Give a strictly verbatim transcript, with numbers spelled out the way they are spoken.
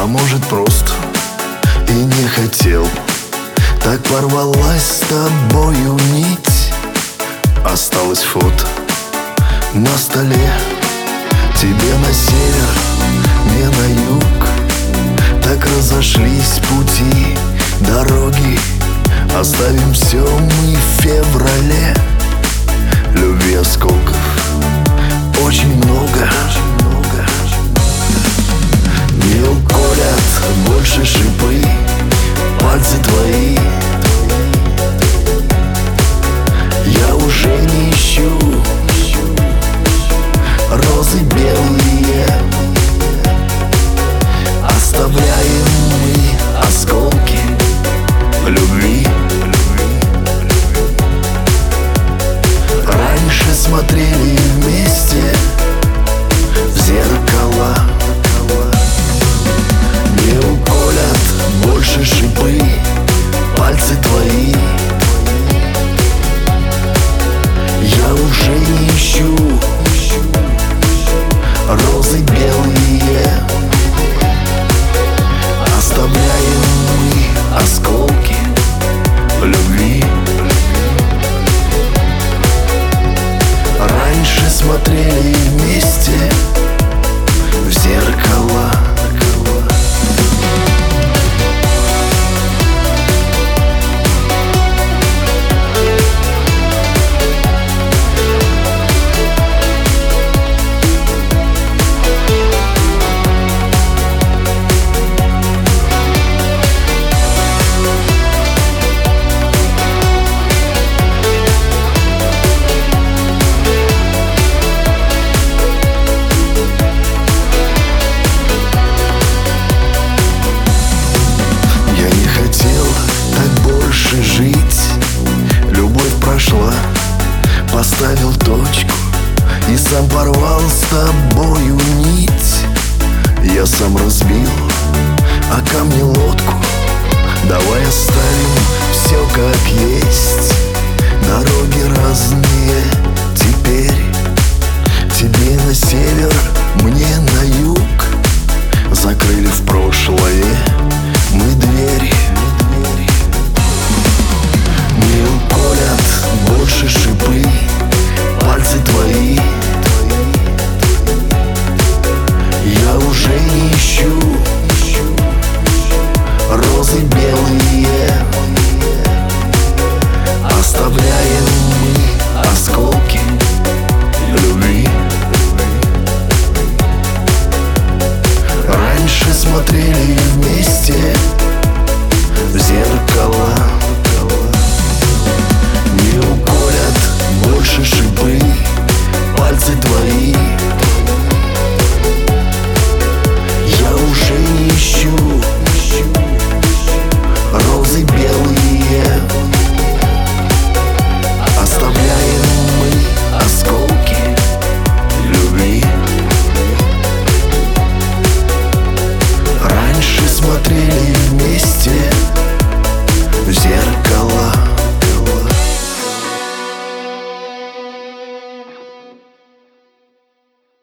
может, просто и не хотел. Так порвалась с тобою нить. Осталось фото на столе. Тебе на север, мне на юг. Так разошлись пути, дороги. Оставим все мы в феврале. Любви осколков очень много. Не уколят больше шипы пальцы твои. Я уже не ищу розы белые. Оставляем мы осколки любви. Раньше смотрели вместе в зеркала. Не уколят больше шипы пальцы твои. Я уже не ищу розы белые. Оставляем мы осколки любви. Раньше смотрели вместе в зеркала. Жить, любовь прошла, поставил точку и сам порвал с тобою нить. Я сам разбил о камни лодку. Давай оставим все как есть. Дороги разные теперь.